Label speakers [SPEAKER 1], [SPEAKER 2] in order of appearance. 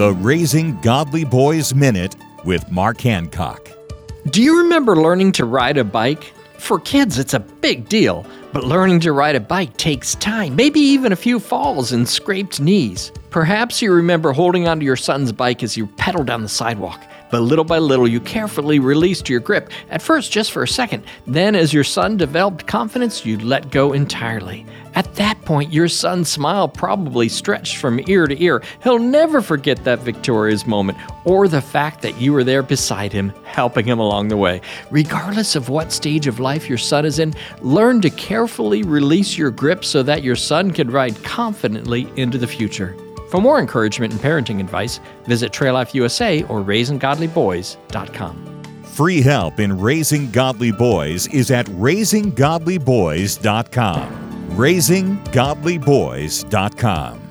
[SPEAKER 1] The Raising Godly Boys Minute with Mark Hancock.
[SPEAKER 2] Do you remember learning to ride a bike? For kids, it's a big deal, but learning to ride a bike takes time, maybe even a few falls and scraped knees. Perhaps you remember holding onto your son's bike as you pedaled down the sidewalk, but little by little you carefully released your grip, at first just for a second. Then as your son developed confidence, you let go entirely. At that point, your son's smile probably stretched from ear to ear. He'll never forget that victorious moment or the fact that you were there beside him, helping him along the way. Regardless of what stage of life your son is in, learn to carefully release your grip so that your son can ride confidently into the future. For more encouragement and parenting advice, visit Trail Life USA or RaisingGodlyBoys.com.
[SPEAKER 1] Free help in raising godly boys is at RaisingGodlyBoys.com. RaisingGodlyBoys.com.